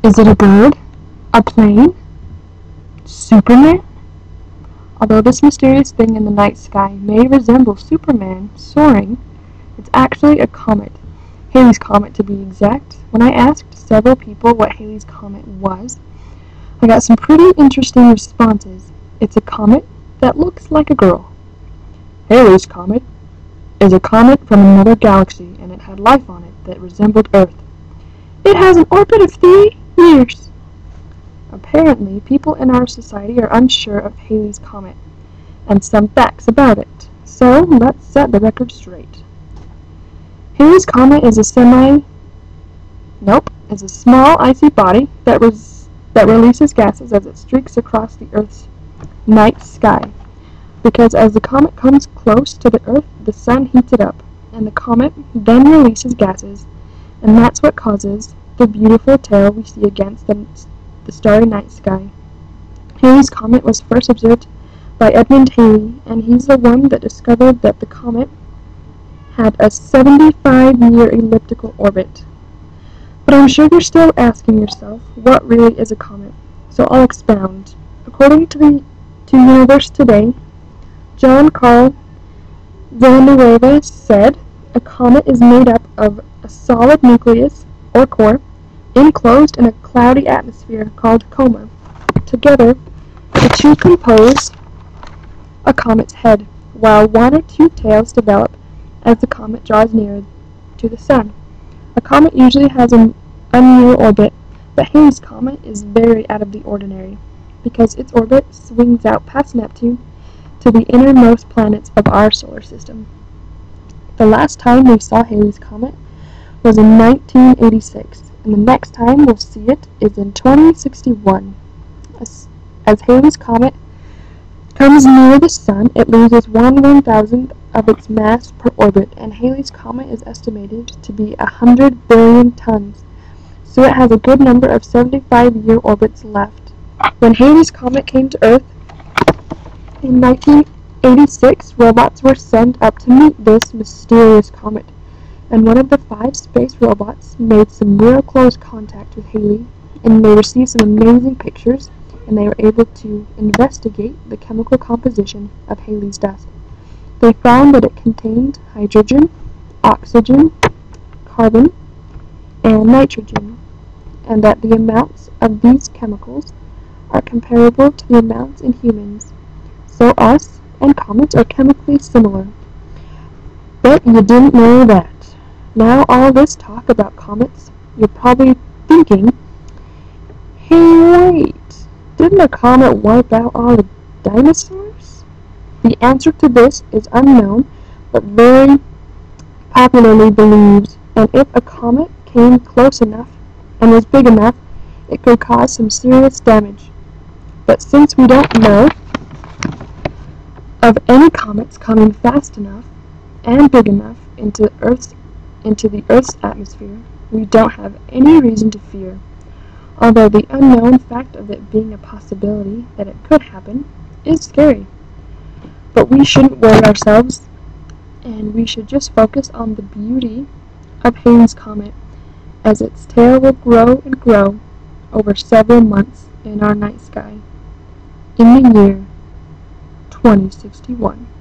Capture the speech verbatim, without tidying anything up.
Is it a bird? A plane? Superman? Although this mysterious thing in the night sky may resemble Superman soaring, it's actually a comet. Halley's Comet to be exact. When I asked several people what Halley's Comet was, I got some pretty interesting responses. It's a comet that looks like a girl. Halley's Comet is a comet from another galaxy, and it had life on it that resembled Earth. It has an orbit of three years. Apparently, people in our society are unsure of Halley's Comet and some facts about it, so let's set the record straight. Halley's Comet is a semi... Nope, is a small icy body that, res that releases gases as it streaks across the Earth's night sky. Because as the comet comes close to the Earth, the sun heats it up, and the comet then releases gases, and that's what causes the beautiful tail we see against the, the starry night sky. Halley's Comet was first observed by Edmund Halley, and he's the one that discovered that the comet had a seventy-five year elliptical orbit. But I'm sure you're still asking yourself, what really is a comet? So I'll expound. According to the to Universe Today, John Carl Villanueva said, a comet is made up of a solid nucleus, or core, enclosed in a cloudy atmosphere called coma. Together, the two compose a comet's head, while one or two tails develop as the comet draws nearer to the sun. A comet usually has an unusual orbit, but Halley's Comet is very out of the ordinary, because its orbit swings out past Neptune to the innermost planets of our solar system. The last time we saw Halley's Comet was in nineteen eighty-six, and the next time we'll see it is in twenty sixty-one. As, as Halley's Comet comes near the sun, it loses one one-thousandth of its mass per orbit, and Halley's Comet is estimated to be a hundred billion tons, so it has a good number of seventy-five year orbits left. When Halley's Comet came to Earth in nineteen eighty-six, robots were sent up to meet this mysterious comet, and one of the five space robots made some real close contact with Halley, and they received some amazing pictures, and they were able to investigate the chemical composition of Halley's dust. They found that it contained hydrogen, oxygen, carbon, and nitrogen, and that the amounts of these chemicals are comparable to the amounts in humans. So us and comets are chemically similar. Bet you didn't know that. Now all this talk about comets, you're probably thinking, hey wait, didn't a comet wipe out all the dinosaurs? The answer to this is unknown, but very popularly believed, and if a comet came close enough and was big enough, it could cause some serious damage. But since we don't know of any comets coming fast enough and big enough into Earth's into the Earth's atmosphere, we don't have any reason to fear. Although the unknown fact of it being a possibility that it could happen is scary. But we shouldn't worry ourselves, and we should just focus on the beauty of Halley's Comet, as its tail will grow and grow over several months in our night sky in the year twenty sixty-one.